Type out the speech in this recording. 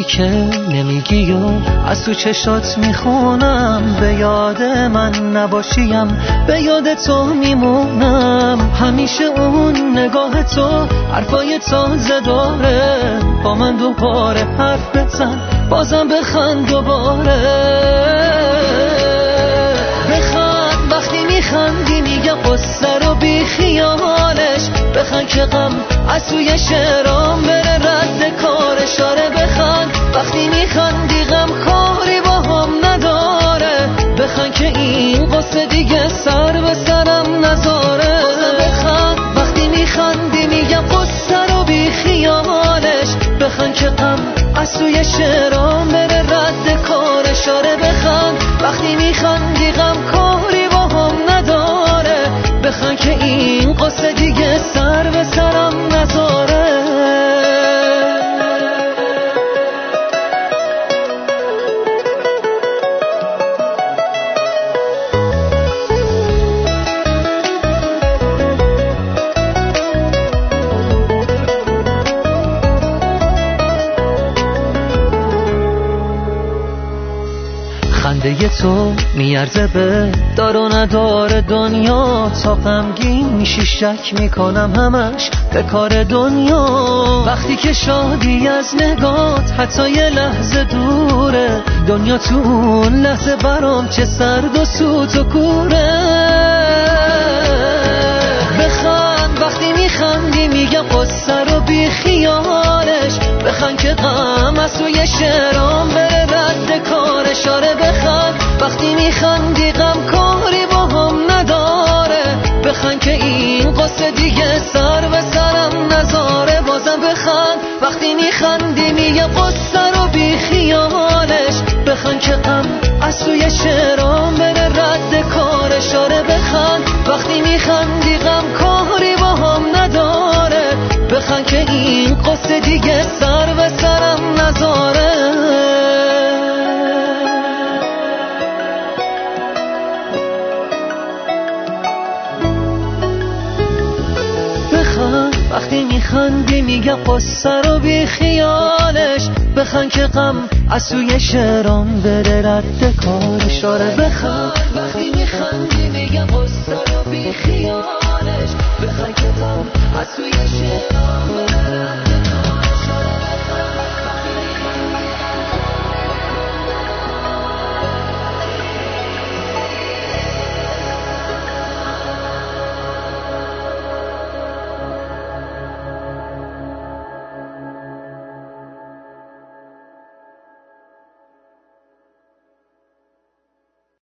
که نمیگی و از تو چشات میخونم، به یاد من نباشیم به یاد تو میمونم. همیشه اون نگاه تو حرفای تازه داره، با من دوباره حرف بزن بازم بخند دوباره. بخند وقتی میخندی میگم قصه رو بی خیالش، بخند که غم از توی شعرام بره رد کارش. آره بخند وقتی میخندی غم کاری با هم نداره، بخند که این قصه دیگه سر به سرم نذاره. بخند وقتی میخندی میگم قصه رو بی خیالش، بخند که غم از توی شعرام بره رد کارش. آره بخند وقتی میخندی غم کاری با هم نداره، بخند که این قصه دیگه سر به سرم نذاره. خنده تو میارزه به دار و ندار دنیا، تا غمگین میشی شک میکنم همش به کار دنیا. وقتی که شادی از نگات حتی یه لحظه دوره، دنیا تو اون لحظه برام چه سرد و سوت و کوره. بخند وقتی میخندی میگم قصه رو بی خیالش، بخند که غم از توی شعرام بره رد کارش. آره بخند وقتی میخندی غم کاری با هم نداره، بخند که این قصه دیگه سر به سرم نذاره. بازم بخند وقتی میخندی میگم قصه رو بی خیالش، بخند که غم از توی شعرام بره رد کارش. آره بخند وقتی میخندی غم کاری با هم نداره، بخند که این قصه دیگه سر به سرم نذاره. وقتی میخندی میگم قصه رو بی خیالش، بخند که غم از توی شعرام بره رد کارش. آره بخند وقتی میخندی میگم قصه رو بی خیالش، بخند که غم از توی شعرام